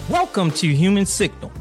Welcome to Human Signal.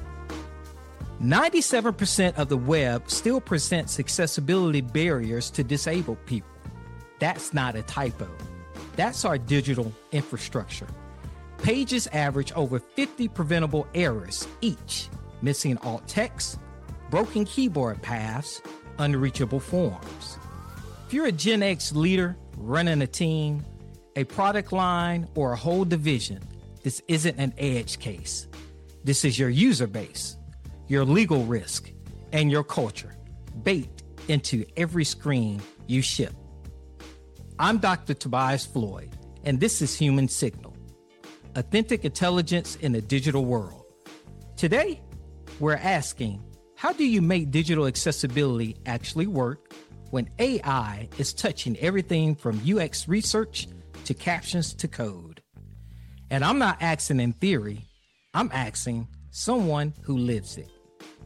97% of the web still presents accessibility barriers to disabled people. That's not a typo. That's our digital infrastructure. Pages average over 50 preventable errors each, missing alt text, broken keyboard paths, unreachable forms. If you're a Gen X leader running a team, a product line, or a whole division, this isn't an edge case. This is your user base, your legal risk, and your culture baked into every screen you ship. I'm Dr. Tobias Floyd, and this is Human Signal, authentic intelligence in a digital world. Today, we're asking, how do you make digital accessibility actually work when AI is touching everything from UX research to captions to code? And I'm not asking in theory, I'm asking someone who lives it.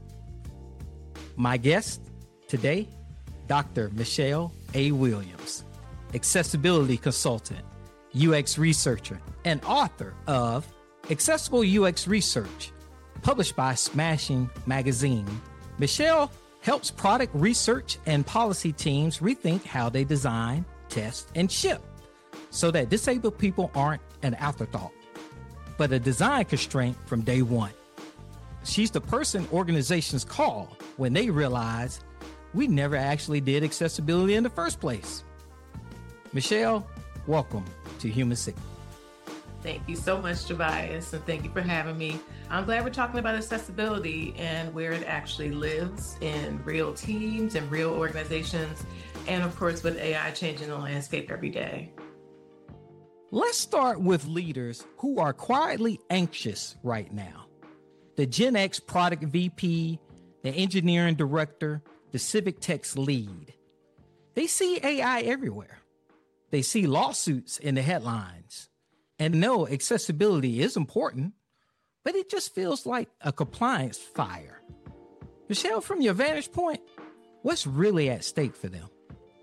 My guest today, Dr. Michelle A. Williams, accessibility consultant, UX researcher, and author of Accessible UX Research, published by Smashing Magazine. Michelle helps product research and policy teams rethink how they design, test, and ship so that disabled people aren't an afterthought, but a design constraint from day one. She's the person organizations call when they realize we never actually did accessibility in the first place. Michelle, welcome to Human Signal. Thank you so much, Tobias, and thank you for having me. I'm glad we're talking about accessibility and where it actually lives in real teams and real organizations, and of course with AI changing the landscape every day. Let's start with leaders who are quietly anxious right now. The Gen X product VP, the engineering director, the civic text lead. They see AI everywhere. They see lawsuits in the headlines and know accessibility is important, but it just feels like a compliance fire. Michelle, from your vantage point, what's really at stake for them?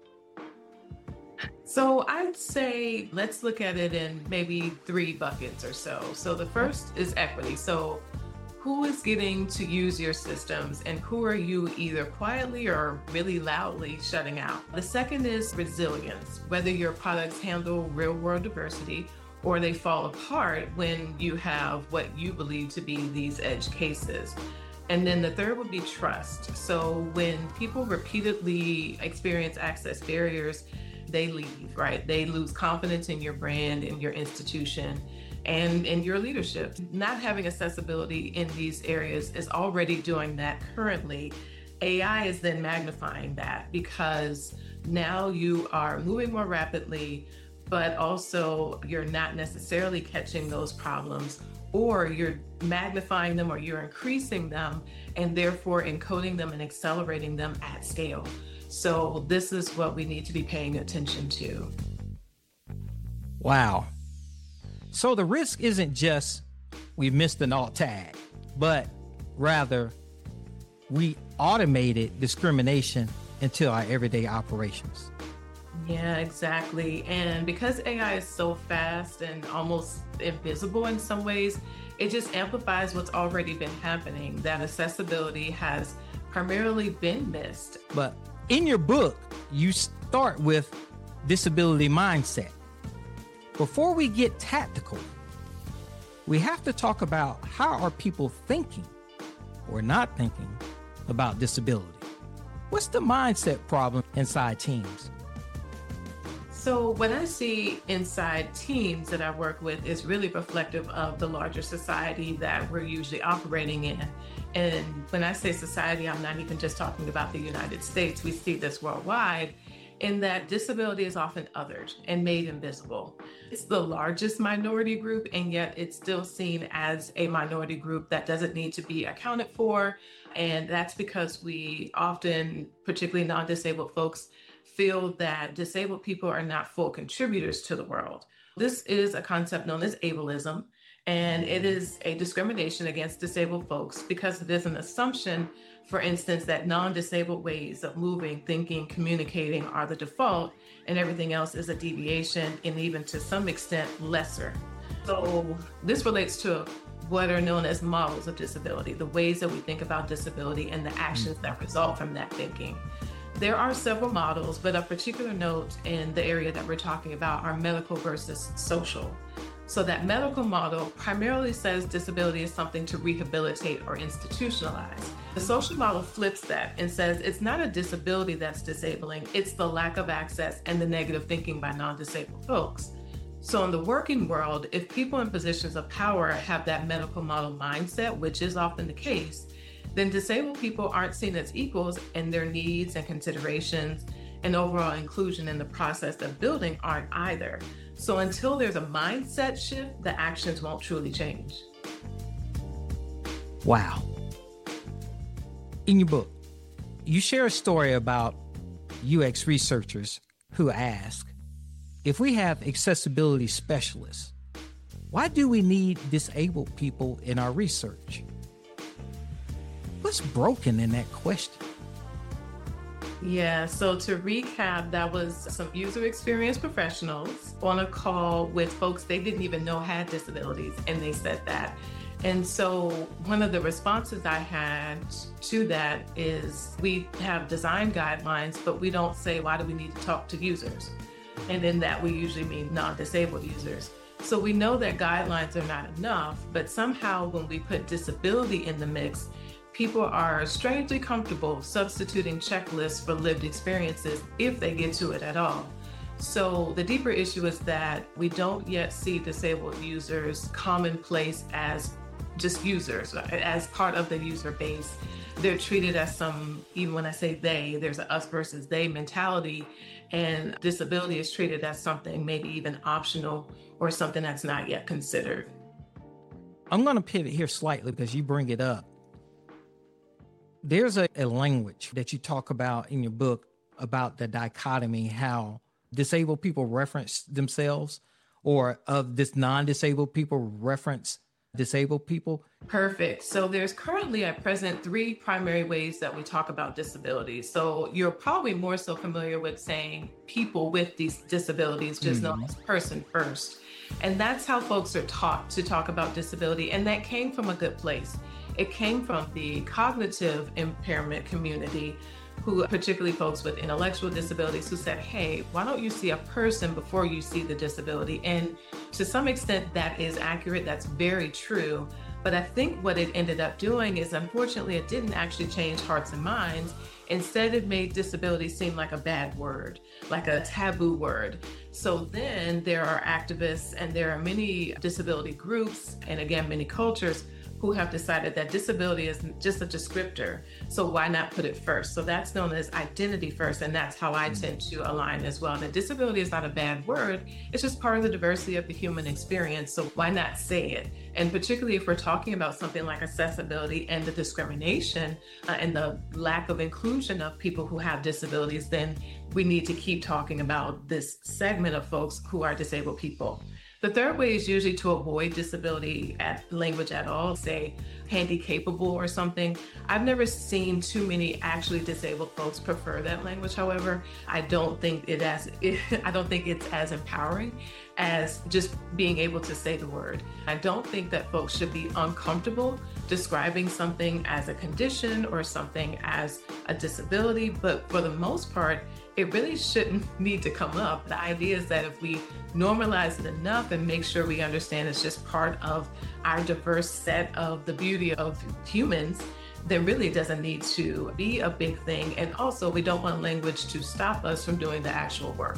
So I'd say let's look at it in maybe three buckets or so. So the first is equity. So who is getting to use your systems and who are you either quietly or really loudly shutting out? The second is resilience, whether your products handle real world diversity or they fall apart when you have what you believe to be these edge cases. And then the third would be trust. So when people repeatedly experience access barriers, they leave, right? They lose confidence in your brand, in your institution, and in your leadership. Not having accessibility in these areas is already doing that currently. AI is then magnifying that because now you are moving more rapidly, but also you're not necessarily catching those problems, or you're magnifying them or you're increasing them and therefore encoding them and accelerating them at scale. So this is what we need to be paying attention to. Wow. So the risk isn't just we missed an alt tag, but rather we automated discrimination into our everyday operations. Yeah, exactly. And because AI is so fast and almost invisible in some ways, it just amplifies what's already been happening. That accessibility has primarily been missed. But in your book, you start with disability mindset. Before we get tactical, we have to talk about how are people thinking or not thinking about disability. What's the mindset problem inside teams? So what I see inside teams that I work with is really reflective of the larger society that we're usually operating in. And when I say society, I'm not even just talking about the United States. We see this worldwide in that disability is often othered and made invisible. It's the largest minority group, and yet it's still seen as a minority group that doesn't need to be accounted for. And that's because we often, particularly non-disabled folks, feel that disabled people are not full contributors to the world. This is a concept known as ableism, and it is a discrimination against disabled folks because there's an assumption, for instance, that non-disabled ways of moving, thinking, communicating are the default, and everything else is a deviation and even to some extent lesser. So this relates to what are known as models of disability, the ways that we think about disability and the actions that result from that thinking. There are several models, but of particular note in the area that we're talking about are medical versus social. So that medical model primarily says disability is something to rehabilitate or institutionalize. The social model flips that and says it's not a disability that's disabling, it's the lack of access and the negative thinking by non-disabled folks. So in the working world, if people in positions of power have that medical model mindset, which is often the case, then disabled people aren't seen as equals, and their needs and considerations and overall inclusion in the process of building aren't either. So until there's a mindset shift, the actions won't truly change. Wow. In your book, you share a story about UX researchers who ask, if we have accessibility specialists, why do we need disabled people in our research? What's broken in that question? Yeah, so to recap, that was some user experience professionals on a call with folks they didn't even know had disabilities, and they said that. And so one of the responses I had to that is we have design guidelines, but we don't say, why do we need to talk to users? And in that, we usually mean non-disabled users. So we know that guidelines are not enough, but somehow when we put disability in the mix, people are strangely comfortable substituting checklists for lived experiences if they get to it at all. So the deeper issue is that we don't yet see disabled users commonplace as just users, as part of the user base. They're treated as some, even when I say they, there's an us versus they mentality, and disability is treated as something maybe even optional or something that's not yet considered. I'm going to pivot here slightly because you bring it up. There's a language that you talk about in your book about the dichotomy, how disabled people reference themselves, or of this non-disabled people reference disabled people. Perfect. So there's currently at present 3 primary ways that we talk about disability. So you're probably more so familiar with saying people with these disabilities, just known as person first. And that's how folks are taught to talk about disability. And that came from a good place. It came from the cognitive impairment community, who particularly folks with intellectual disabilities, who said, hey, why don't you see a person before you see the disability? And to some extent that is accurate. That's very true. But I think what it ended up doing is, unfortunately, it didn't actually change hearts and minds. Instead, it made disability seem like a bad word, like a taboo word. So then there are activists and there are many disability groups, and again, many cultures, who have decided that disability is just a descriptor. So why not put it first? So that's known as identity first. And that's how I tend to align as well. That disability is not a bad word. It's just part of the diversity of the human experience. So why not say it? And particularly if we're talking about something like accessibility and the discrimination and the lack of inclusion of people who have disabilities, then we need to keep talking about this segment of folks who are disabled people. The third way is usually to avoid disability language at all, say handy-capable or something. I've never seen too many actually disabled folks prefer that language. However, I don't think it's as empowering as just being able to say the word. I don't think that folks should be uncomfortable describing something as a condition or something as a disability, but for the most part, it really shouldn't need to come up. The idea is that if we normalize it enough and make sure we understand it's just part of our diverse set of the beauty of humans, then really it doesn't need to be a big thing. And also, we don't want language to stop us from doing the actual work.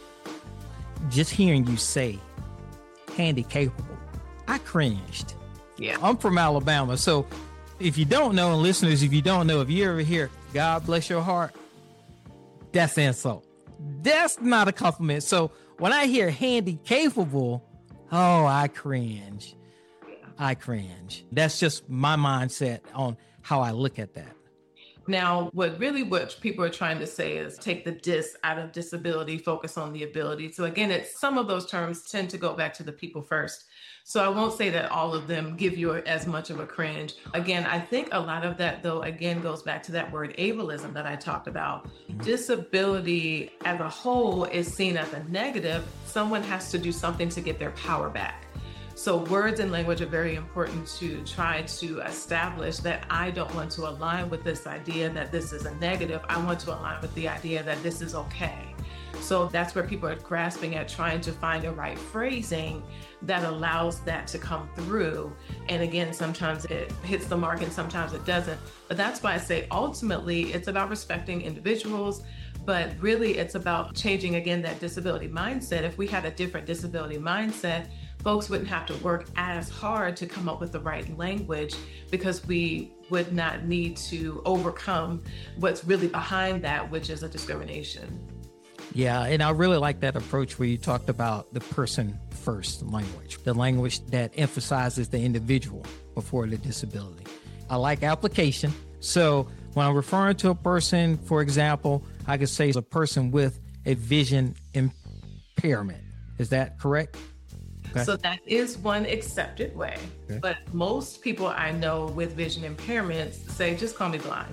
Just hearing you say handy-capable, I cringed. Yeah. I'm from Alabama. So if you don't know, and listeners, if you don't know, if you ever hear, God bless your heart, that's an insult. That's not a compliment. So when I hear handy-capable, oh, I cringe. I cringe. That's just my mindset on how I look at that. Now, what people are trying to say is take the dis out of disability, focus on the ability. So again, some of those terms tend to go back to the people first. So I won't say that all of them give you as much of a cringe. Again, I think a lot of that, though, again, goes back to that word ableism that I talked about. Disability as a whole is seen as a negative. Someone has to do something to get their power back. So words and language are very important to try to establish that I don't want to align with this idea that this is a negative. I want to align with the idea that this is okay. So that's where people are grasping at, trying to find the right phrasing that allows that to come through. And again, sometimes it hits the mark and sometimes it doesn't. But that's why I say ultimately it's about respecting individuals, but really it's about changing, again, that disability mindset. If we had a different disability mindset, folks wouldn't have to work as hard to come up with the right language, because we would not need to overcome what's really behind that, which is a discrimination. Yeah, and I really like that approach where you talked about the person first language, the language that emphasizes the individual before the disability. I like application. So when I'm referring to a person, for example, I could say it's a person with a vision impairment. Is that correct? Okay. So that is one accepted way. Okay. But most people I know with vision impairments say, just call me blind.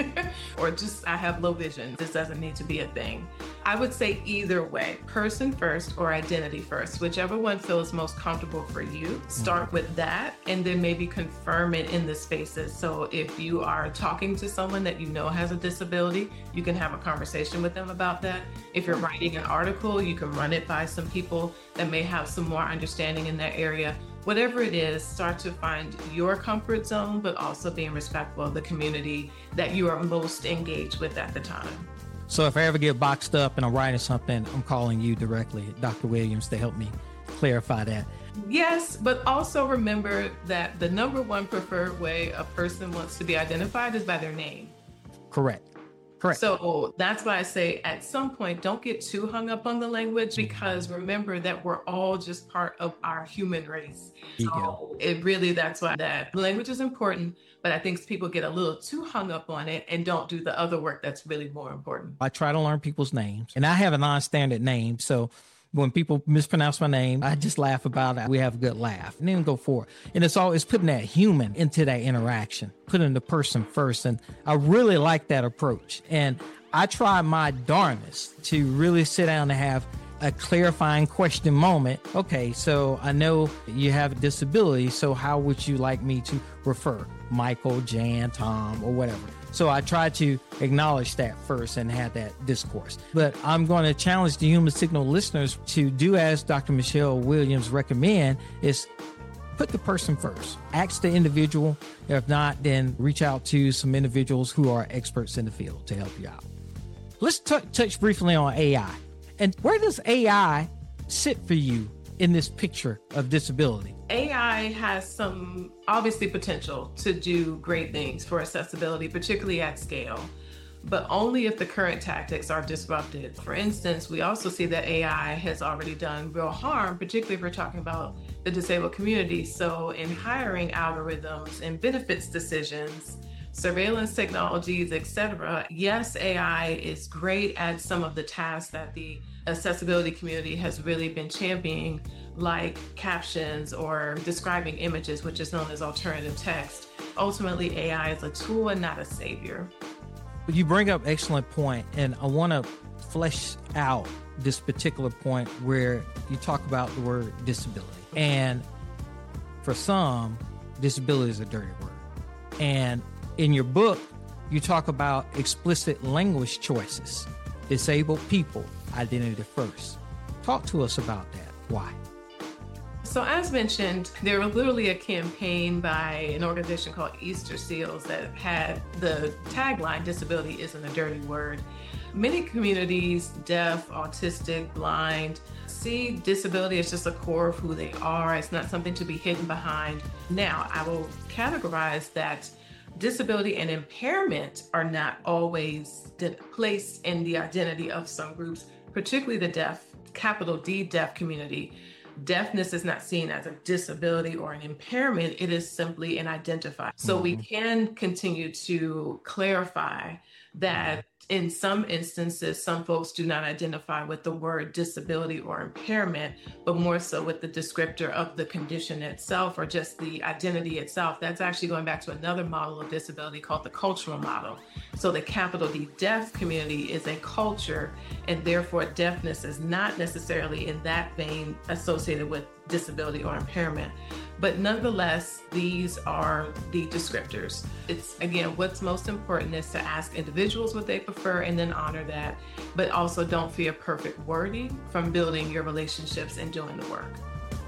Or just, I have low vision. This doesn't need to be a thing. I would say either way, person first or identity first, whichever one feels most comfortable for you. Start with that and then maybe confirm it in the spaces. So if you are talking to someone that you know has a disability, you can have a conversation with them about that. If you're writing an article, you can run it by some people that may have some more understanding in that area. Whatever it is, start to find your comfort zone, but also being respectful of the community that you are most engaged with at the time. So if I ever get boxed up and I'm writing something, I'm calling you directly, Dr. Williams, to help me clarify that. Yes, but also remember that the number one preferred way a person wants to be identified is by their name. Correct. So that's why I say at some point, don't get too hung up on the language, because remember that we're all just part of our human race. So it really, that's why that language is important, but I think people get a little too hung up on it and don't do the other work that's really more important. I try to learn people's names, and I have a non-standard name. So when people mispronounce my name, I just laugh about it. We have a good laugh and then go forward. And it's putting that human into that interaction, putting the person first. And I really like that approach. And I try my darndest to really sit down and have a clarifying question moment. Okay, so I know you have a disability, so how would you like me to refer? Michael, Jan, Tom, or whatever. So I try to acknowledge that first and have that discourse. But I'm going to challenge the Human Signal listeners to do as Dr. Michelle Williams recommend, is put the person first. Ask the individual. If not, then reach out to some individuals who are experts in the field to help you out. Let's touch briefly on AI. And where does AI sit for you in this picture of disability? AI has some obviously potential to do great things for accessibility, particularly at scale, but only if the current tactics are disrupted. For instance, we also see that AI has already done real harm, particularly if we're talking about the disabled community. So in hiring algorithms and benefits decisions, surveillance technologies, etc. Yes, AI is great at some of the tasks that the accessibility community has really been championing, like captions or describing images, which is known as alternative text. Ultimately, AI is a tool and not a savior. You bring up an excellent point, and I want to flesh out this particular point where you talk about the word disability. And for some, disability is a dirty word. And in your book, you talk about explicit language choices, disabled people, identity first. Talk to us about that. Why? So as mentioned, there was literally a campaign by an organization called Easter Seals that had the tagline, disability isn't a dirty word. Many communities, deaf, autistic, blind, see disability as just a core of who they are. It's not something to be hidden behind. Now, I will categorize that disability and impairment are not always placed in the identity of some groups, particularly the deaf, capital D deaf community. Deafness is not seen as a disability or an impairment. It is simply an identifier. So we can continue to clarify that in some instances, some folks do not identify with the word disability or impairment, but more so with the descriptor of the condition itself or just the identity itself. That's actually going back to another model of disability called the cultural model. So the capital D deaf community is a culture, and therefore deafness is not necessarily in that vein associated with disability or impairment. But nonetheless, these are the descriptors. It's, again, what's most important is to ask individuals what they prefer and then honor that, but also don't fear perfect wording from building your relationships and doing the work.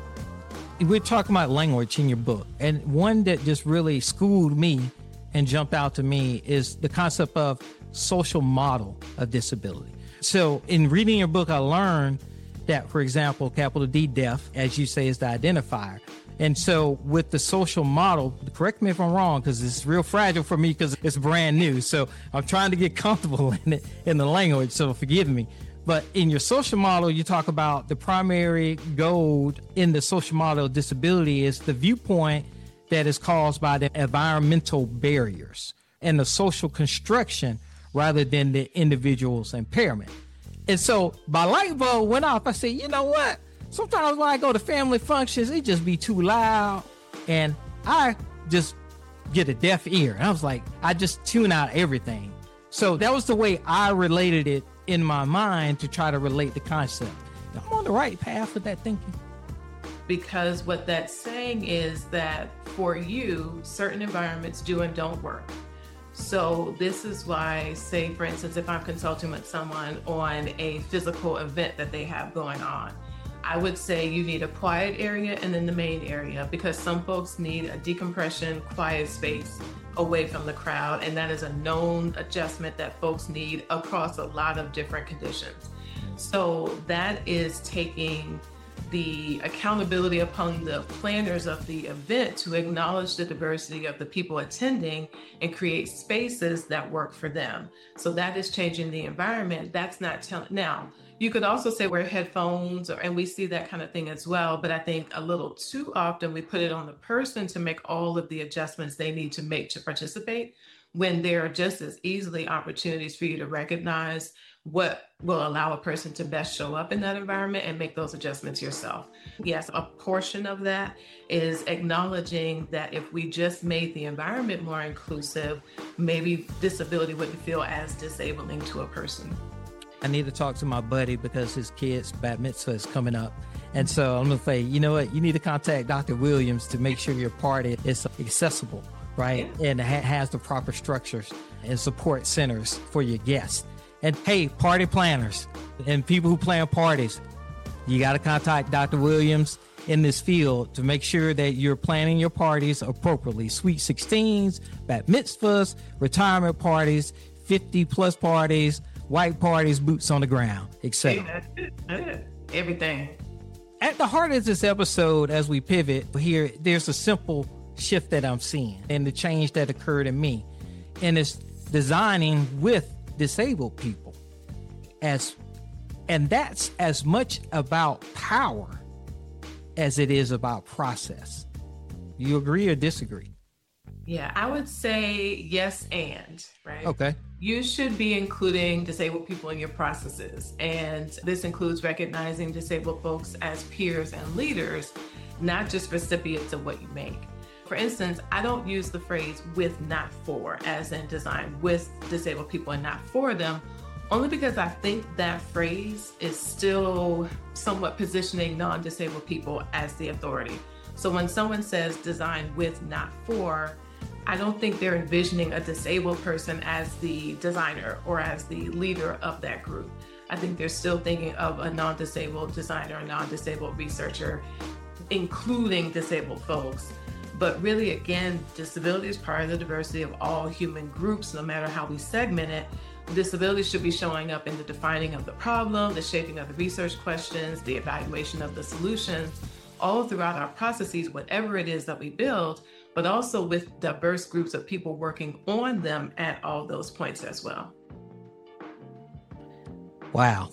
We're talking about language in your book, and one that just really schooled me and jumped out to me is the concept of social model of disability. So in reading your book, I learned that, for example, capital D, deaf, as you say, is the identifier. And so with the social model, correct me if I'm wrong, because it's real fragile for me because it's brand new. So I'm trying to get comfortable in it, in the language, so forgive me. But in your social model, you talk about the primary goal in the social model of disability is the viewpoint that is caused by the environmental barriers and the social construction rather than the individual's impairment. And so my light bulb went off. I said, you know what? Sometimes when I go to family functions, it just be too loud and I just get a deaf ear. And I was like, I just tune out everything. So that was the way I related it in my mind to try to relate the concept. I'm on the right path with that thinking. Because what that's saying is that for you, certain environments do and don't work. So this is why, say, for instance, if I'm consulting with someone on a physical event that they have going on, I would say you need a quiet area and then the main area, because some folks need a decompression, quiet space away from the crowd. And that is a known adjustment that folks need across a lot of different conditions. So that is taking the accountability upon the planners of the event to acknowledge the diversity of the people attending and create spaces that work for them. So that is changing the environment. That's not telling. Now, you could also say wear headphones, and we see that kind of thing as well. But I think a little too often we put it on the person to make all of the adjustments they need to make to participate, when there are just as easily opportunities for you to recognize what will allow a person to best show up in that environment and make those adjustments yourself. Yes, a portion of that is acknowledging that if we just made the environment more inclusive, maybe disability wouldn't feel as disabling to a person. I need to talk to my buddy because his kid's bat mitzvah is coming up. And so I'm going to say, you know what? You need to contact Dr. Williams to make sure your party is accessible, right? Yeah. And has the proper structures and support centers for your guests. And hey, party planners and people who plan parties, you got to contact Dr. Williams in this field to make sure that you're planning your parties appropriately. Sweet 16s, bat mitzvahs, retirement parties, 50 plus parties, white parties, boots on the ground, etc. Everything. At the heart of this episode, as we pivot here, there's a simple shift that I'm seeing and the change that occurred in me. And it's designing with disabled people, and that's as much about power as it is about process. You agree or disagree? Yeah, I would say yes and, right? Okay. You should be including disabled people in your processes. And this includes recognizing disabled folks as peers and leaders, not just recipients of what you make. For instance, I don't use the phrase with, not for, as in design with disabled people and not for them, only because I think that phrase is still somewhat positioning non-disabled people as the authority. So when someone says design with, not for, I don't think they're envisioning a disabled person as the designer or as the leader of that group. I think they're still thinking of a non-disabled designer, a non-disabled researcher, including disabled folks. But really, again, disability is part of the diversity of all human groups, no matter how we segment it. Disability should be showing up in the defining of the problem, the shaping of the research questions, the evaluation of the solutions, all throughout our processes, whatever it is that we build, but also with diverse groups of people working on them at all those points as well. Wow.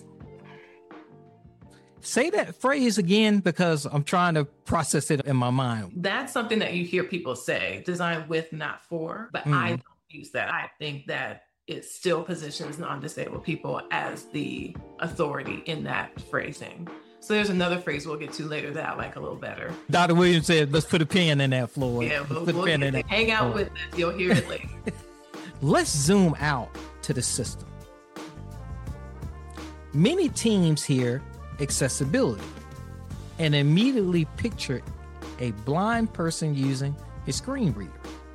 Say that phrase again, because I'm trying to process it in my mind. That's something that you hear people say, design with, not for, but I don't use that. I think that it still positions non-disabled people as the authority in that phrasing. So there's another phrase we'll get to later that I like a little better. Dr. Williams said, let's put a pin in that, Floyd. Yeah, hang out with it. You'll hear it later. Let's zoom out to the system. Many teams hear accessibility. and immediately picture a blind person using a screen reader.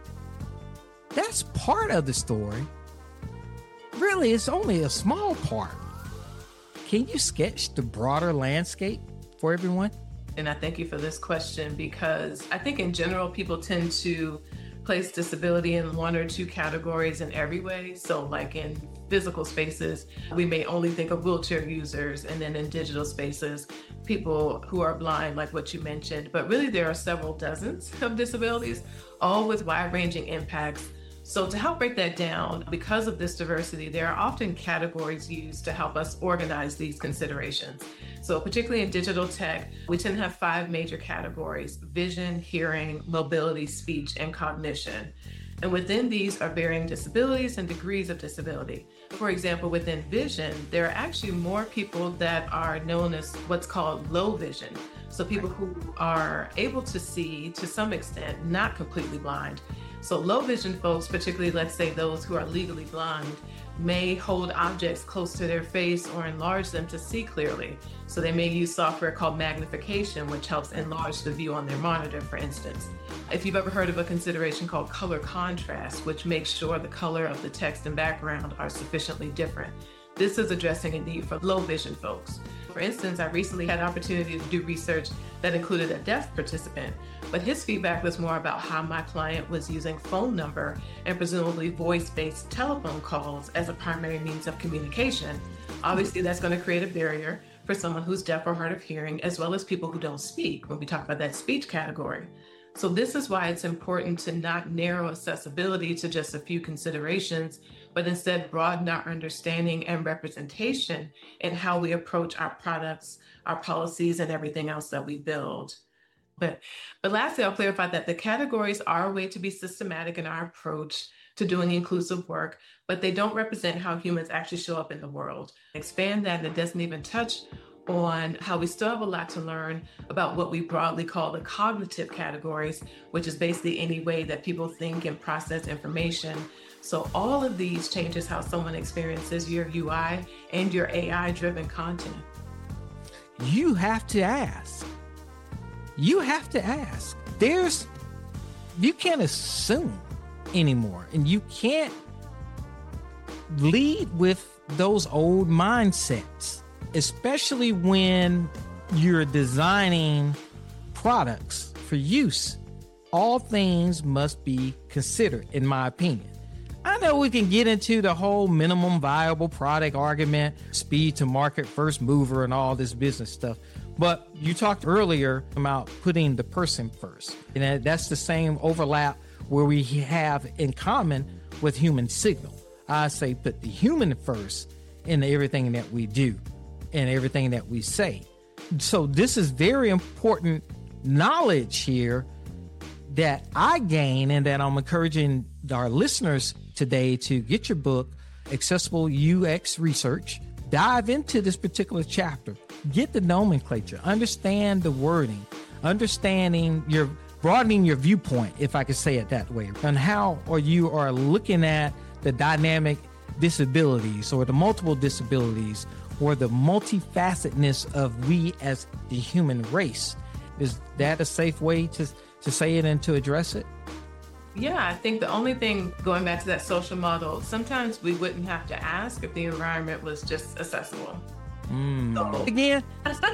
That's part of the story. Really, it's only a small part. Can you sketch the broader landscape for everyone? And I thank you for this question, because I think in general, people tend to place disability in one or two categories in every way. So like in physical spaces, we may only think of wheelchair users, and then in digital spaces, people who are blind, like what you mentioned. But really, there are several dozens of disabilities, all with wide-ranging impacts. So to help break that down, because of this diversity, there are often categories used to help us organize these considerations. So particularly in digital tech, we tend to have 5 major categories: vision, hearing, mobility, speech, and cognition. And within these are varying disabilities and degrees of disability. For example, within vision, there are actually more people that are known as what's called low vision. So people who are able to see to some extent, not completely blind. So low vision folks, particularly let's say those who are legally blind, may hold objects close to their face or enlarge them to see clearly. So they may use software called magnification, which helps enlarge the view on their monitor, for instance. If you've ever heard of a consideration called color contrast, which makes sure the color of the text and background are sufficiently different. This is addressing a need for low vision folks. For instance, I recently had an opportunity to do research that included a deaf participant, but his feedback was more about how my client was using phone number and presumably voice-based telephone calls as a primary means of communication. Obviously, that's going to create a barrier for someone who's deaf or hard of hearing, as well as people who don't speak when we talk about that speech category. So this is why it's important to not narrow accessibility to just a few considerations, but instead broaden our understanding and representation in how we approach our products, our policies, and everything else that we build. But lastly, I'll clarify that the categories are a way to be systematic in our approach to doing inclusive work, but they don't represent how humans actually show up in the world. Expand that, and it doesn't even touch on how we still have a lot to learn about what we broadly call the cognitive categories, which is basically any way that people think and process information. So all of these changes how someone experiences your UI and your AI-driven content. You have to ask. You have to ask. You can't assume anymore, and you can't lead with those old mindsets, especially when you're designing products for use. All things must be considered, in my opinion. I know we can get into the whole minimum viable product argument, speed to market, first mover, and all this business stuff. But you talked earlier about putting the person first. And that's the same overlap where we have in common with human signal. I say put the human first in everything that we do and everything that we say. So this is very important knowledge here that I gain, and that I'm encouraging our listeners today to get your book, Accessible UX Research. Dive into this particular chapter. Get the nomenclature. Understand the wording. Broadening your viewpoint, if I could say it that way, on how or you are looking at the dynamic disabilities or the multiple disabilities or the multifacetedness of we as the human race. Is that a safe way to say it and to address it? Yeah, I think the only thing, going back to that social model, sometimes we wouldn't have to ask if the environment was just accessible. Again?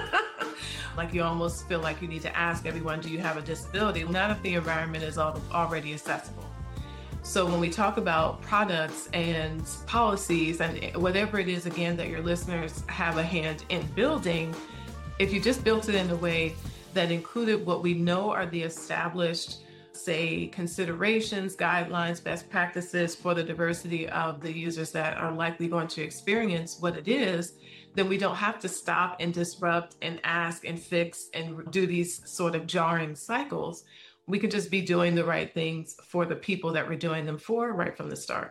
Like you almost feel like you need to ask everyone, do you have a disability? Not if the environment is already accessible. So when we talk about products and policies and whatever it is, again, that your listeners have a hand in building, if you just built it in a way that included what we know are the established, say, considerations, guidelines, best practices for the diversity of the users that are likely going to experience what it is, then we don't have to stop and disrupt and ask and fix and do these sort of jarring cycles. We could just be doing the right things for the people that we're doing them for right from the start.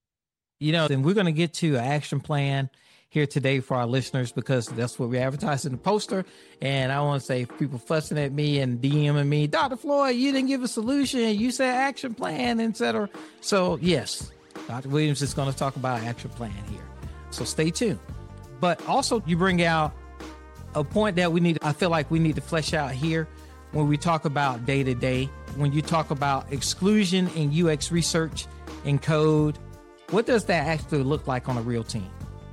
Then we're going to get to an action plan here today for our listeners, because that's what we advertise in the poster. And I want to say, people fussing at me and DMing me, Dr. Floyd, you didn't give a solution. You said action plan, etc. So yes, Dr. Williams is going to talk about action plan here. So stay tuned. But also you bring out A point that I feel like we need to flesh out here when we talk about day to day, when you talk about exclusion in UX research and code, what does that actually look like on a real team?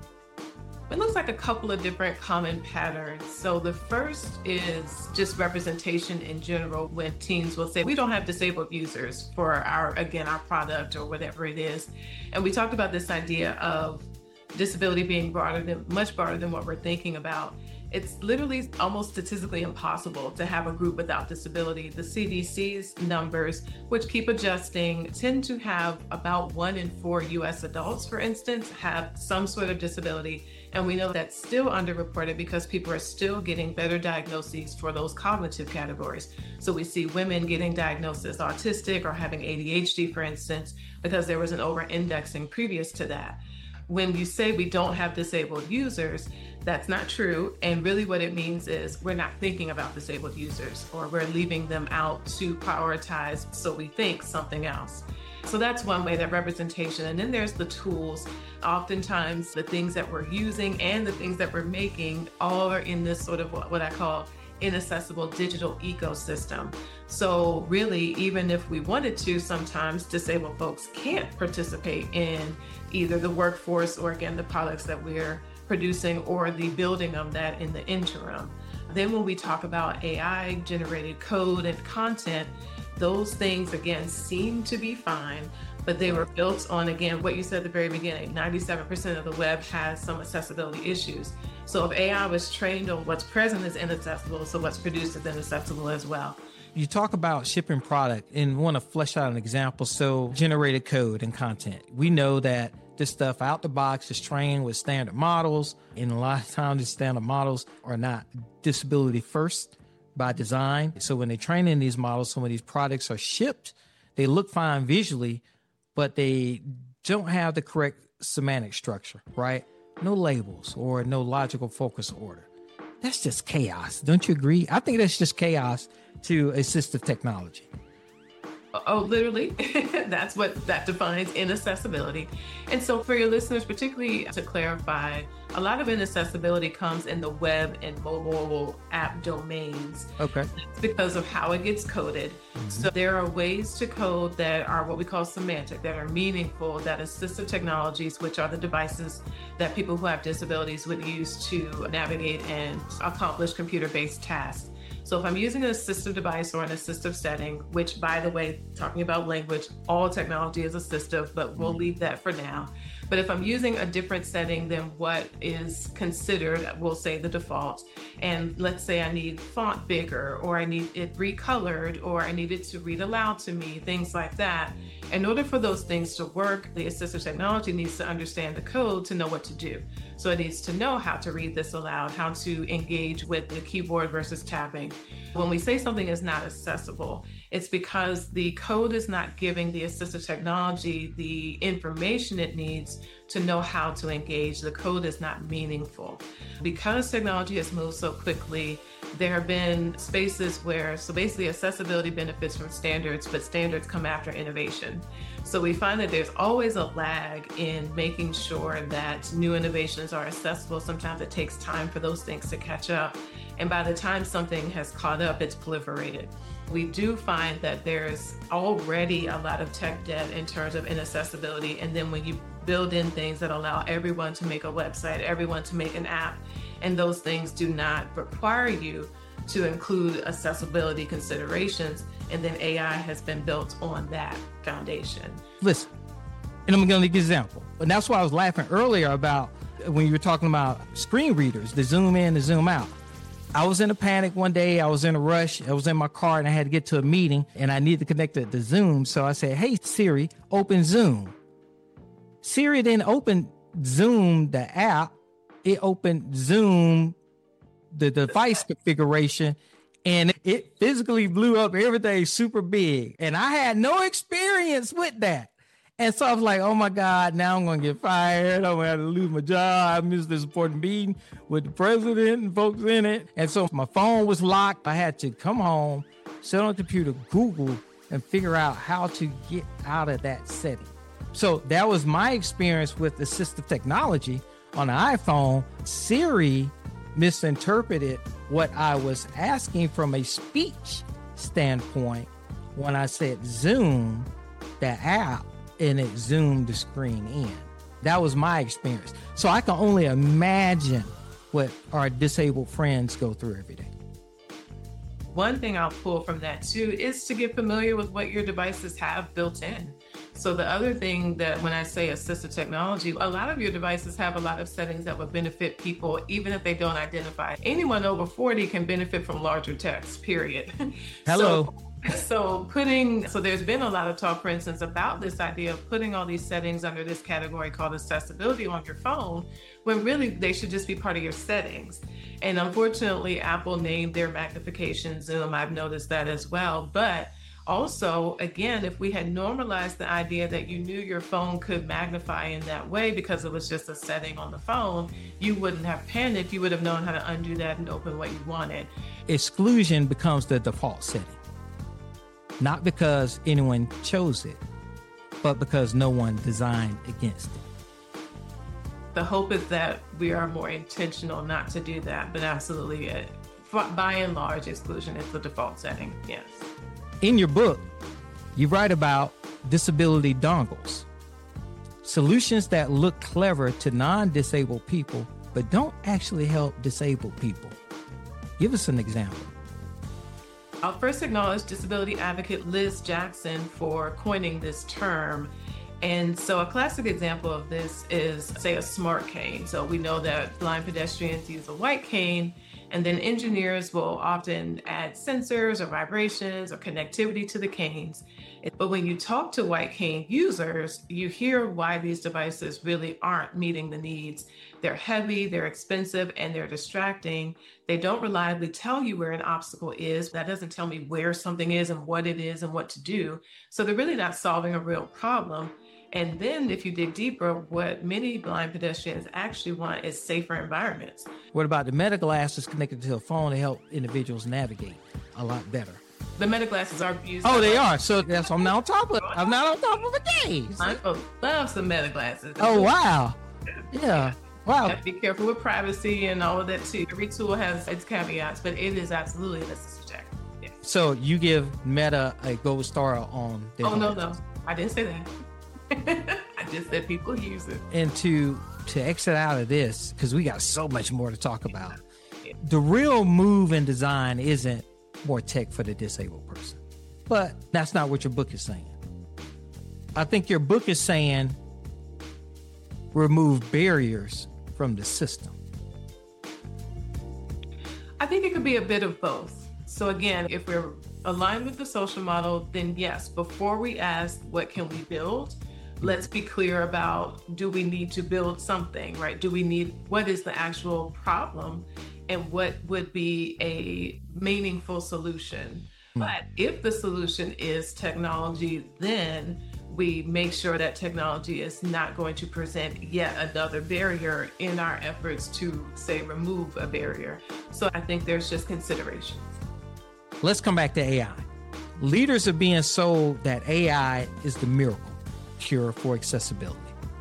It looks like a couple of different common patterns. So the first is just representation in general, when teams will say, we don't have disabled users for our product or whatever it is. And we talked about this idea of disability being much broader than what we're thinking about. It's literally almost statistically impossible to have a group without disability. The CDC's numbers, which keep adjusting, tend to have about 1 in 4 US adults, for instance, have some sort of disability. And we know that's still underreported because people are still getting better diagnoses for those cognitive categories. So we see women getting diagnosed as autistic or having ADHD, for instance, because there was an over-indexing previous to that. When you say we don't have disabled users, that's not true. And really what it means is we're not thinking about disabled users, or we're leaving them out to prioritize, so we think something else. So that's one way, that representation. And then there's the tools. Oftentimes the things that we're using and the things that we're making all are in this sort of what I call inaccessible digital ecosystem. So really, even if we wanted to, sometimes disabled folks can't participate in either the workforce or, again, the products that we're producing or the building of that in the interim. Then when we talk about AI generated code and content, those things, again, seem to be fine, but they were built on, again, what you said at the very beginning, 97% of the web has some accessibility issues. So if AI was trained on what's present is inaccessible, so what's produced is inaccessible as well. You talk about shipping product and want to flesh out an example. So generated code and content. We know that this stuff out the box is trained with standard models. And a lot of times the standard models are not disability first by design. So when they train in these models, some of these products are shipped. They look fine visually, but they don't have the correct semantic structure, right? No labels or no logical focus order. That's just chaos. Don't you agree? I think that's just chaos to assistive technology. Oh, literally, that's what that defines inaccessibility. And so for your listeners, particularly to clarify, a lot of inaccessibility comes in the web and mobile app domains. Okay. That's because of how it gets coded. Mm-hmm. So there are ways to code that are what we call semantic, that are meaningful, that assistive technologies, which are the devices that people who have disabilities would use to navigate and accomplish computer-based tasks. So if I'm using an assistive device or an assistive setting, which, by the way, talking about language, all technology is assistive, but we'll leave that for now. But if I'm using a different setting than what is considered, we'll say the default, and let's say I need font bigger, or I need it recolored, or I need it to read aloud to me, things like that. In order for those things to work, the assistive technology needs to understand the code to know what to do. So it needs to know how to read this aloud, how to engage with the keyboard versus tapping. When we say something is not accessible, it's because the code is not giving the assistive technology the information it needs to know how to engage. The code is not meaningful. Because technology has moved so quickly, there have been spaces where, so basically accessibility benefits from standards, but standards come after innovation. So we find that there's always a lag in making sure that new innovations are accessible. Sometimes it takes time for those things to catch up. And by the time something has caught up, it's proliferated. We do find that there's already a lot of tech debt in terms of inaccessibility. And then when you build in things that allow everyone to make a website, everyone to make an app, and those things do not require you to include accessibility considerations, and then AI has been built on that foundation. Listen, and I'm going to give you an example. And that's why I was laughing earlier about when you were talking about screen readers, the zoom in, the zoom out. I was in a panic one day. I was in a rush. I was in my car and I had to get to a meeting and I needed to connect it to Zoom. So I said, hey, Siri, open Zoom. Siri didn't open Zoom, the app. It opened Zoom, the device configuration, and it physically blew up everything super big. And I had no experience with that. And so I was like, oh my God, now I'm going to get fired. I'm going to have to lose my job. I missed this important meeting with the president and folks in it. And so my phone was locked. I had to come home, sit on the computer, Google, and figure out how to get out of that setting. So that was my experience with assistive technology on the iPhone. Siri misinterpreted what I was asking from a speech standpoint when I said Zoom, the app, and it zoomed the screen in. That was my experience. So I can only imagine what our disabled friends go through every day. One thing I'll pull from that too is to get familiar with what your devices have built in. So the other thing that when I say assistive technology, a lot of your devices have a lot of settings that would benefit people, even if they don't identify. Anyone over 40 can benefit from larger text, period. Hello. So there's been a lot of talk, for instance, about this idea of putting all these settings under this category called accessibility on your phone, when really they should just be part of your settings. And unfortunately, Apple named their magnification Zoom. I've noticed that as well. But also, again, if we had normalized the idea that you knew your phone could magnify in that way because it was just a setting on the phone, you wouldn't have panicked. You would have known how to undo that and open what you wanted. Exclusion becomes the default setting, not because anyone chose it, but because no one designed against it. The hope is that we are more intentional not to do that, but absolutely, by and large, exclusion is the default setting, yes. In your book, you write about disability dongles, solutions that look clever to non-disabled people, but don't actually help disabled people. Give us an example. I'll first acknowledge disability advocate Liz Jackson for coining this term. And so a classic example of this is, say, a smart cane. So we know that blind pedestrians use a white cane, and then engineers will often add sensors or vibrations or connectivity to the canes. But when you talk to white cane users, you hear why these devices really aren't meeting the needs. They're heavy, they're expensive, and they're distracting. They don't reliably tell you where an obstacle is. That doesn't tell me where something is and what it is and what to do. So they're really not solving a real problem. And then if you dig deeper, what many blind pedestrians actually want is safer environments. What about the meta glasses connected to a phone to help individuals navigate a lot better? The meta glasses are used. Oh, they are. So that's I'm not on top of. I'm not on top of the game. I love some meta glasses. Oh wow. Yeah. Wow. You have to be careful with privacy and all of that too. Every tool has its caveats, but it is absolutely necessary to check. Yeah. So you give Meta a gold star on their no. I didn't say that. I just said people use it. And to exit out of this, because we got so much more to talk about, the real move in design isn't more tech for the disabled person. But that's not what your book is saying. I think your book is saying remove barriers from the system. I think it could be a bit of both. So again, if we're aligned with the social model, then yes, before we ask what can we build, let's be clear about, do we need to build something, right? What is the actual problem and what would be a meaningful solution? But if the solution is technology, then we make sure that technology is not going to present yet another barrier in our efforts to, say, remove a barrier. So I think there's just consideration. Let's come back to AI. Leaders are being sold that AI is the miracle cure for accessibility.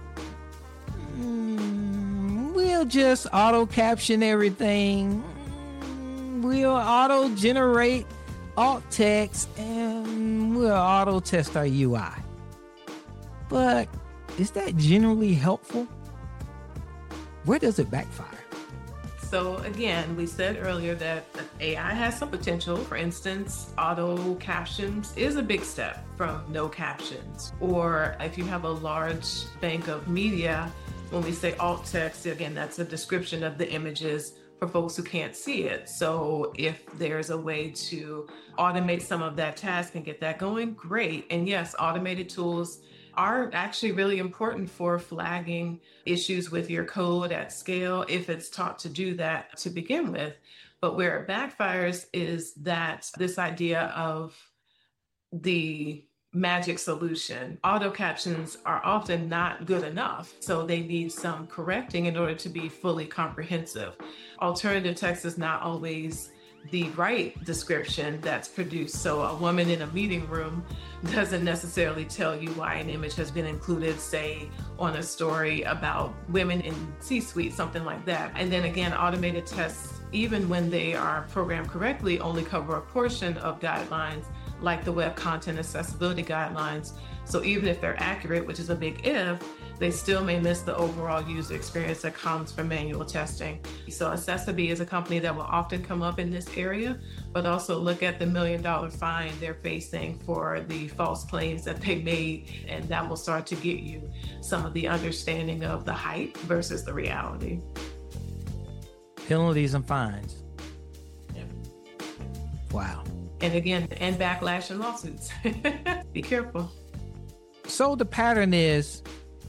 We'll just auto caption everything. We'll auto generate alt text and we'll auto test our UI. But is that generally helpful? Where does it backfire? So again, we said earlier that AI has some potential. For instance, auto captions is a big step from no captions. Or if you have a large bank of media, when we say alt text, again, that's a description of the images for folks who can't see it. So if there's a way to automate some of that task and get that going, great. And yes, automated tools are actually really important for flagging issues with your code at scale if it's taught to do that to begin with. But where it backfires is that this idea of the magic solution. Auto captions are often not good enough, so they need some correcting in order to be fully comprehensive. Alternative text is not always the right description that's produced. So a woman in a meeting room doesn't necessarily tell you why an image has been included, say, on a story about women in C-suite, something like that. And then again, automated tests, even when they are programmed correctly, only cover a portion of guidelines like the Web Content Accessibility Guidelines. So even if they're accurate, which is a big if, they still may miss the overall user experience that comes from manual testing. So Accessibility is a company that will often come up in this area, but also look at the $1 million fine they're facing for the false claims that they made, and that will start to get you some of the understanding of the hype versus the reality. Penalties and fines. Yeah. Wow. And again, and backlash and lawsuits. Be careful. So the pattern is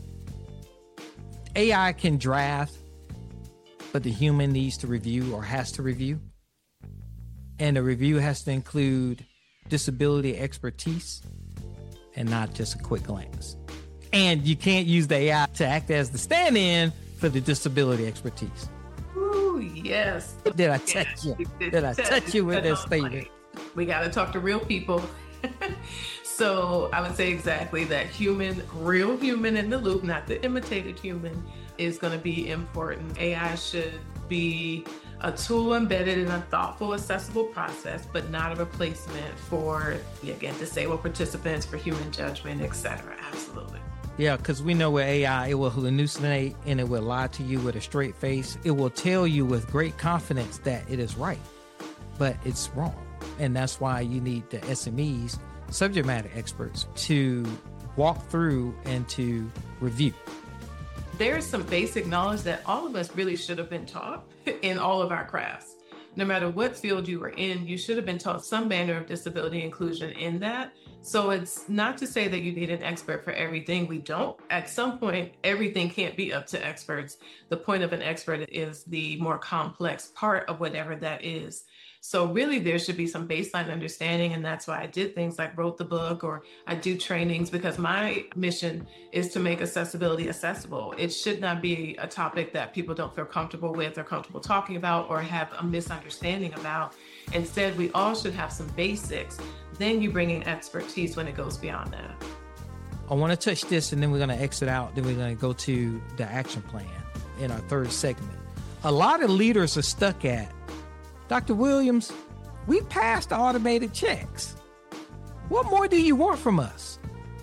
AI can draft, but the human needs to review or has to review. And the review has to include disability expertise and not just a quick glance. And you can't use the AI to act as the stand-in for the disability expertise. Ooh, yes. Did I touch you? Did I touch you with that statement? We got to talk to real people. So I would say exactly that real human in the loop, not the imitated human, is going to be important. AI should be a tool embedded in a thoughtful, accessible process, but not a replacement for, again, disabled participants, for human judgment, etc. Absolutely. Yeah, because we know with AI, it will hallucinate and it will lie to you with a straight face. It will tell you with great confidence that it is right, but it's wrong. And that's why you need the SMEs, subject matter experts, to walk through and to review. There's some basic knowledge that all of us really should have been taught in all of our crafts. No matter what field you were in, you should have been taught some manner of disability inclusion in that. So it's not to say that you need an expert for everything. We don't. At some point, everything can't be up to experts. The point of an expert is the more complex part of whatever that is. So really, there should be some baseline understanding. And that's why I did things like wrote the book, or I do trainings, because my mission is to make accessibility accessible. It should not be a topic that people don't feel comfortable with or comfortable talking about or have a misunderstanding about. Instead, we all should have some basics. Then you bring in expertise when it goes beyond that. I want to touch this, and then we're going to exit out. Then we're going to go to the action plan in our third segment. A lot of leaders are stuck at, Dr. Williams, we passed automated checks. What more do you want from us?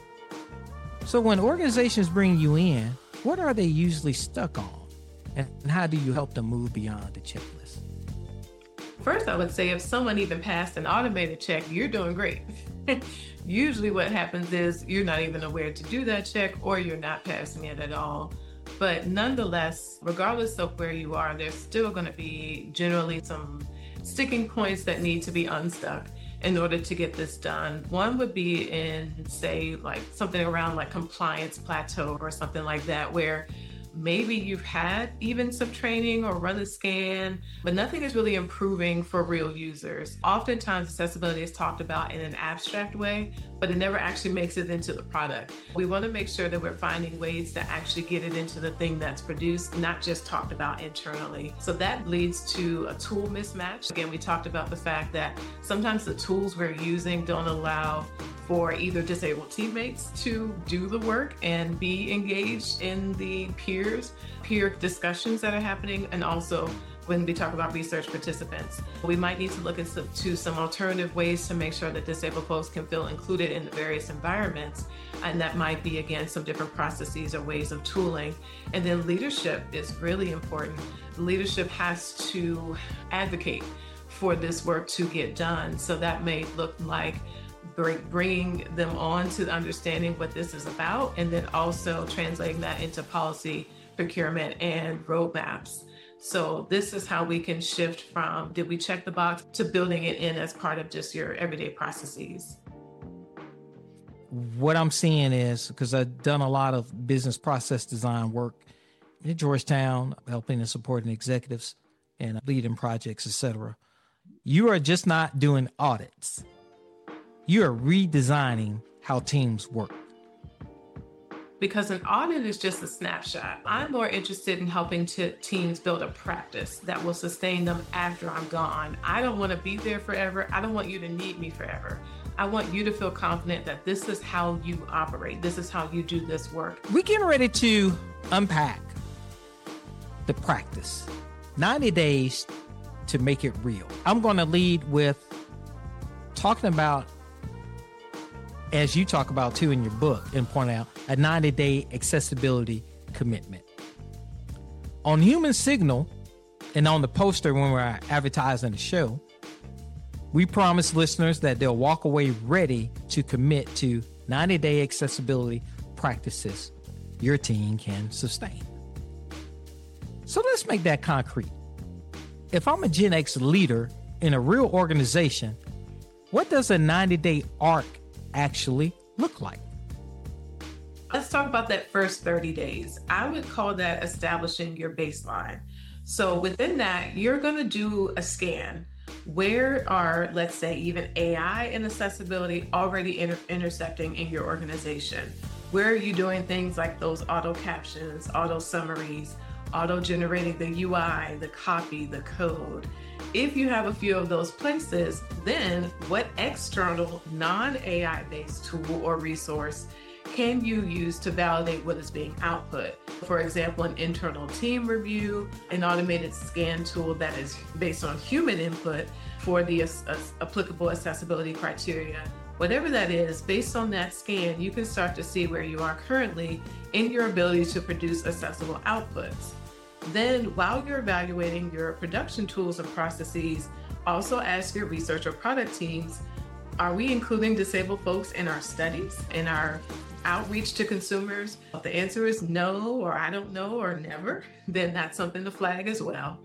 So when organizations bring you in, what are they usually stuck on? And how do you help them move beyond the checklist? First, I would say if someone even passed an automated check, you're doing great. Usually what happens is you're not even aware to do that check, or you're not passing it at all. But nonetheless, regardless of where you are, there's still going to be generally some sticking points that need to be unstuck in order to get this done. One would be in, say, like something around like compliance plateau or something like that, where maybe you've had even some training or run a scan, but nothing is really improving for real users. Oftentimes, accessibility is talked about in an abstract way, but it never actually makes it into the product. We want to make sure that we're finding ways to actually get it into the thing that's produced, not just talked about internally. So that leads to a tool mismatch. Again, we talked about the fact that sometimes the tools we're using don't allow for either disabled teammates to do the work and be engaged in the peer discussions that are happening, and also when we talk about research participants. We might need to look into some alternative ways to make sure that disabled folks can feel included in the various environments. And that might be, again, some different processes or ways of tooling. And then leadership is really important. Leadership has to advocate for this work to get done. So that may look like bringing them on to understanding what this is about, and then also translating that into policy, procurement, and roadmaps. So this is how we can shift from, did we check the box, to building it in as part of just your everyday processes. What I'm seeing is, because I've done a lot of business process design work in Georgetown, helping and supporting executives and leading projects, etc. You are just not doing audits. You are redesigning how teams work. because an audit is just a snapshot. I'm more interested in helping teams build a practice that will sustain them after I'm gone. I don't want to be there forever. I don't want you to need me forever. I want you to feel confident that this is how you operate. This is how you do this work. We're getting ready to unpack the practice. 90 days to make it real. I'm going to lead with talking about, as you talk about too in your book and point out, a 90-day accessibility commitment. On Human Signal and on the poster when we're advertising the show, we promise listeners that they'll walk away ready to commit to 90-day accessibility practices your team can sustain. So let's make that concrete. If I'm a Gen X leader in a real organization, what does a 90-day arc actually look like? Let's talk about that first 30 days. I would call that establishing your baseline. So within that, you're going to do a scan. Where are, let's say, even AI and accessibility already intersecting in your organization? Where are you doing things like those auto captions, auto summaries, auto-generating the UI, the copy, the code? If you have a few of those places, then what external non-AI based tool or resource can you use to validate what is being output? For example, an internal team review, an automated scan tool that is based on human input for the applicable accessibility criteria. Whatever that is, based on that scan, you can start to see where you are currently in your ability to produce accessible outputs. Then, while you're evaluating your production tools and processes, also ask your research or product teams, are we including disabled folks in our studies, in our outreach to consumers? If the answer is no, or I don't know, or never, then that's something to flag as well.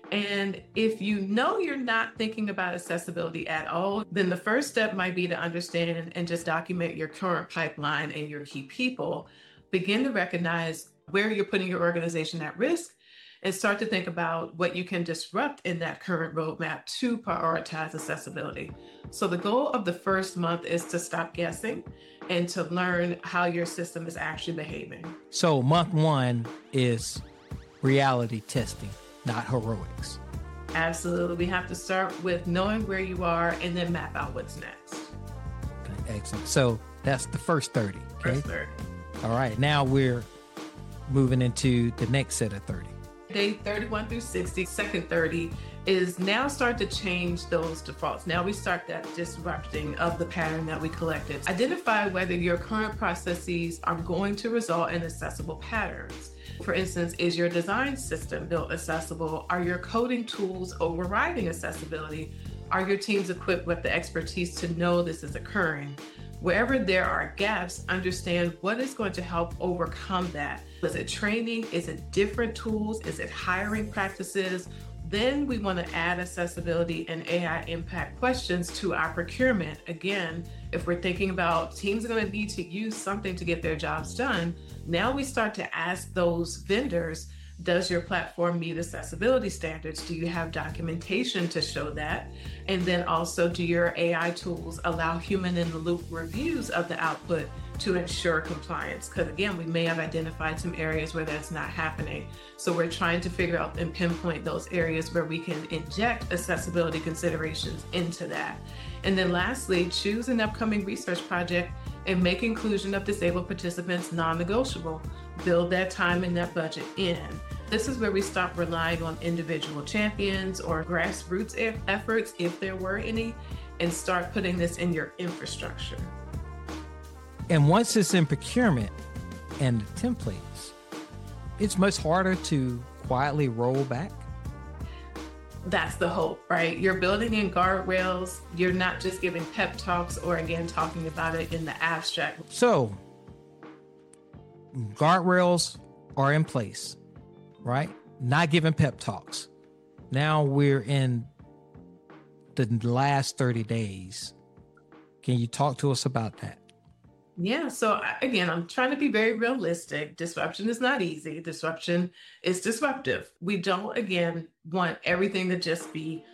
And if you know you're not thinking about accessibility at all, then the first step might be to understand and just document your current pipeline and your key people. Begin to recognize where you're putting your organization at risk and start to think about what you can disrupt in that current roadmap to prioritize accessibility. So the goal of the first month is to stop guessing and to learn how your system is actually behaving. So month one is reality testing, not heroics. Absolutely. We have to start with knowing where you are and then map out what's next. Okay, excellent. So that's the first 30. Okay? First 30. All right. Now we're moving into the next set of 30. Day 31 through 60, second 30 is now start to change those defaults. Now we start that disrupting of the pattern that we collected. Identify whether your current processes are going to result in accessible patterns. For instance, is your design system built accessible? Are your coding tools overriding accessibility? Are your teams equipped with the expertise to know this is occurring? Wherever there are gaps, understand what is going to help overcome that. Is it training? Is it different tools? Is it hiring practices? Then we want to add accessibility and AI impact questions to our procurement. Again, if we're thinking about teams are going to need to use something to get their jobs done, now we start to ask those vendors, does your platform meet accessibility standards? Do you have documentation to show that? And then also, do your AI tools allow human in the loop reviews of the output to ensure compliance? Because again, we may have identified some areas where that's not happening. So we're trying to figure out and pinpoint those areas where we can inject accessibility considerations into that. And then lastly, choose an upcoming research project and make inclusion of disabled participants non-negotiable. Build that time and that budget in. This is where we stop relying on individual champions or grassroots efforts, if there were any, and start putting this in your infrastructure. And once it's in procurement and the templates, it's much harder to quietly roll back. That's the hope, right? You're building in guardrails. You're not just giving pep talks or again, talking about it in the abstract. So guardrails are in place, right? Not giving pep talks. Now we're in the last 30 days. Can you talk to us about that? Yeah. So again, I'm trying to be very realistic. Disruption is not easy. Disruption is disruptive. We don't, again, want everything to just be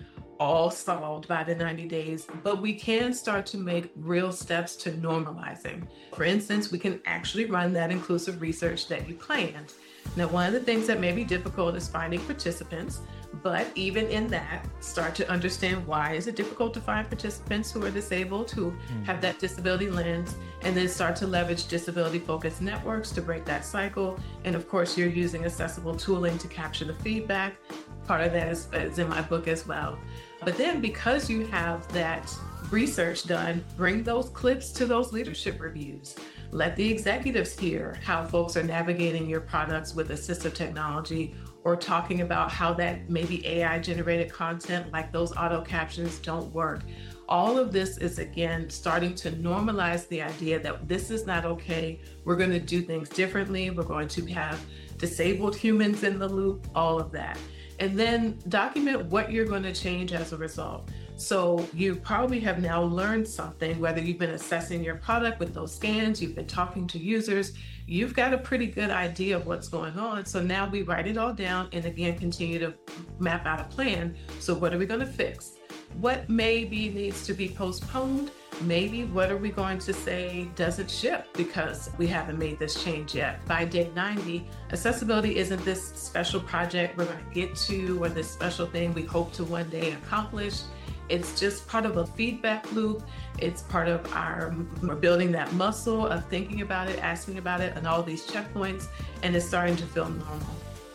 all solved by the 90 days, but we can start to make real steps to normalizing. For instance, we can actually run that inclusive research that you planned. Now, one of the things that may be difficult is finding participants, but even in that, start to understand why is it difficult to find participants who are disabled, who have that disability lens, and then start to leverage disability-focused networks to break that cycle. And of course, you're using accessible tooling to capture the feedback. Part of that is in my book as well. But then because you have that research done, bring those clips to those leadership reviews. Let the executives hear how folks are navigating your products with assistive technology, or talking about how that maybe AI generated content like those auto captions don't work. All of this is, again, starting to normalize the idea that this is not okay. We're going to do things differently. We're going to have disabled humans in the loop, all of that. And then document what you're going to change as a result. So you probably have now learned something, whether you've been assessing your product with those scans, you've been talking to users, you've got a pretty good idea of what's going on. So now we write it all down and again, continue to map out a plan. So what are we going to fix? What maybe needs to be postponed? Maybe what are we going to say doesn't ship because we haven't made this change yet? By day 90, accessibility isn't this special project we're going to get to or this special thing we hope to one day accomplish. It's just part of a feedback loop. It's part of we're building that muscle of thinking about it, asking about it, and all these checkpoints, and it's starting to feel normal.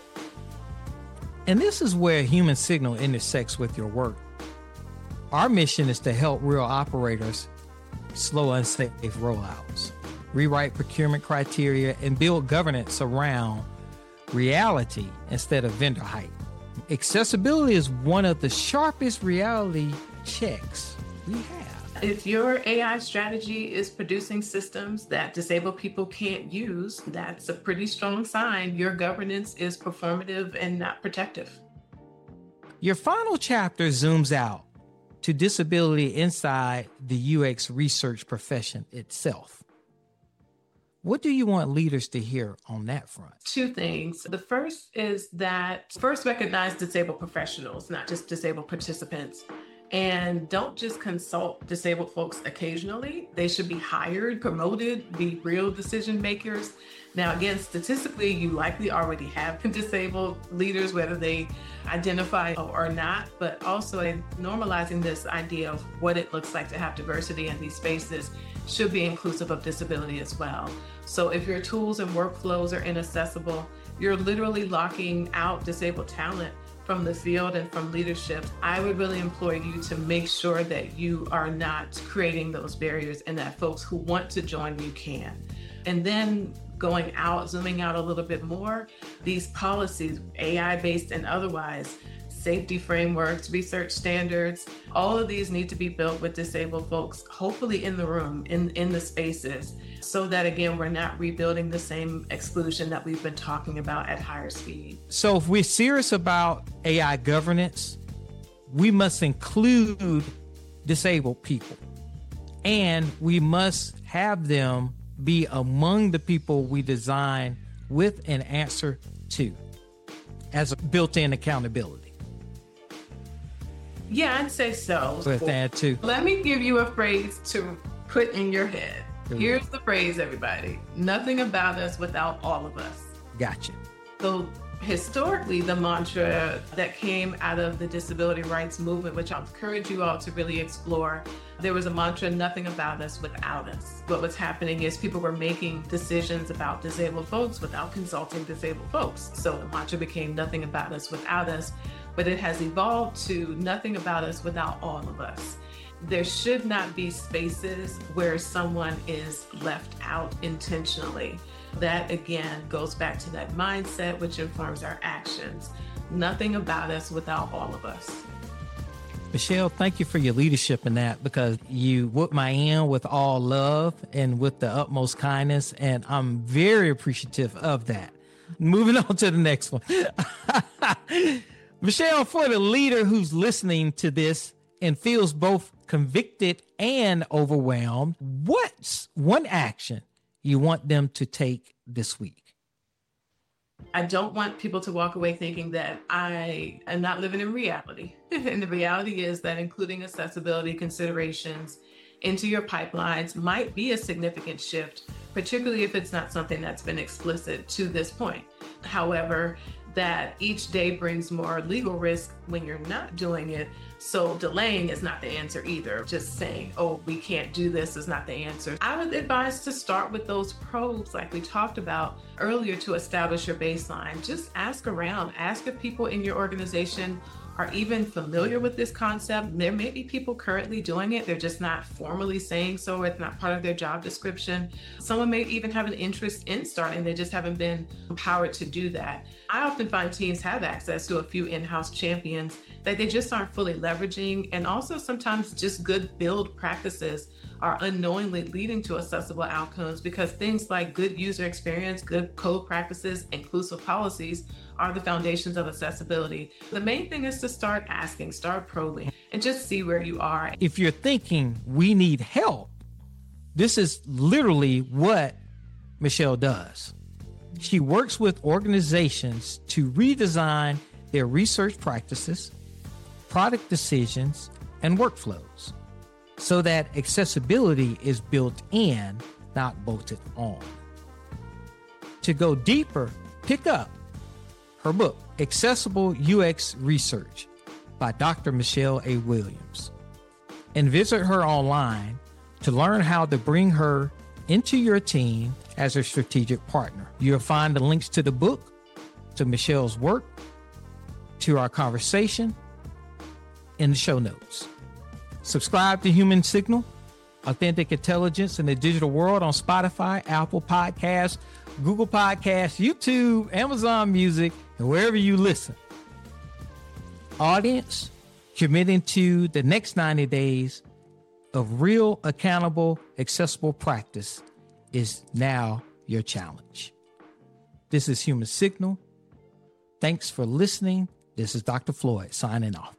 And this is where Human Signal intersects with your work. Our mission is to help real operators slow unsafe rollouts, rewrite procurement criteria, and build governance around reality instead of vendor hype. Accessibility is one of the sharpest reality checks we have. If your AI strategy is producing systems that disabled people can't use, that's a pretty strong sign your governance is performative and not protective. Your final chapter zooms out to disability inside the UX research profession itself. What do you want leaders to hear on that front? Two things. The first is that first recognize disabled professionals, not just disabled participants. And don't just consult disabled folks occasionally. They should be hired, promoted, be real decision makers. Now, again, statistically, you likely already have disabled leaders, whether they identify or not, but also normalizing this idea of what it looks like to have diversity in these spaces should be inclusive of disability as well. So if your tools and workflows are inaccessible, you're literally locking out disabled talent from the field and from leadership. I would really implore you to make sure that you are not creating those barriers and that folks who want to join you can. And then going out, zooming out a little bit more, these policies, AI-based and otherwise, safety frameworks, research standards, all of these need to be built with disabled folks, hopefully in the room, in the spaces, so that again, we're not rebuilding the same exclusion that we've been talking about at higher speed. So if we're serious about AI governance, we must include disabled people, and we must have them be among the people we design with an answer to as a built-in accountability. Yeah, I'd say so. With that too. Let me give you a phrase to put in your head. Here's the phrase, everybody. Nothing about us without all of us. Gotcha. So historically, the mantra that came out of the disability rights movement, which I encourage you all to really explore, there was a mantra, nothing about us without us. What was happening is people were making decisions about disabled folks without consulting disabled folks. So the mantra became nothing about us without us, but it has evolved to nothing about us without all of us. There should not be spaces where someone is left out intentionally. That again goes back to that mindset which informs our actions. Nothing about us without all of us. Michelle, thank you for your leadership in that, because you whooped my end with all love and with the utmost kindness, and I'm very appreciative of that. Moving on to the next one. Michelle, for the leader who's listening to this and feels both convicted and overwhelmed, what's one action you want them to take this week? I don't want people to walk away thinking that I am not living in reality. And the reality is that including accessibility considerations into your pipelines might be a significant shift, particularly if it's not something that's been explicit to this point. However, that each day brings more legal risk when you're not doing it. So delaying is not the answer either. Just saying, oh, we can't do this is not the answer. I would advise to start with those probes like we talked about earlier to establish your baseline. Just ask around, ask if people in your organization are even familiar with this concept. There may be people currently doing it. They're just not formally saying so. It's not part of their job description. Someone may even have an interest in starting. They just haven't been empowered to do that. I often find teams have access to a few in-house champions that they just aren't fully leveraging. And also sometimes just good build practices are unknowingly leading to accessible outcomes because things like good user experience, good code practices, inclusive policies are the foundations of accessibility. The main thing is to start asking, start probing, and just see where you are. If you're thinking we need help, this is literally what Michelle does. She works with organizations to redesign their research practices, product decisions, and workflows so that accessibility is built in, not bolted on. To go deeper, pick up her book, Accessible UX Research by Dr. Michelle A. Williams, and visit her online to learn how to bring her into your team as a strategic partner. You'll find the links to the book, to Michelle's work, to our conversation in the show notes. Subscribe to Human Signal, Authentic Intelligence in the Digital World on Spotify, Apple Podcasts, Google Podcasts, YouTube, Amazon Music, and wherever you listen. Audience, committing to the next 90 days of real, accountable, accessible practice is now your challenge. This is Human Signal. Thanks for listening. This is Dr. Floyd signing off.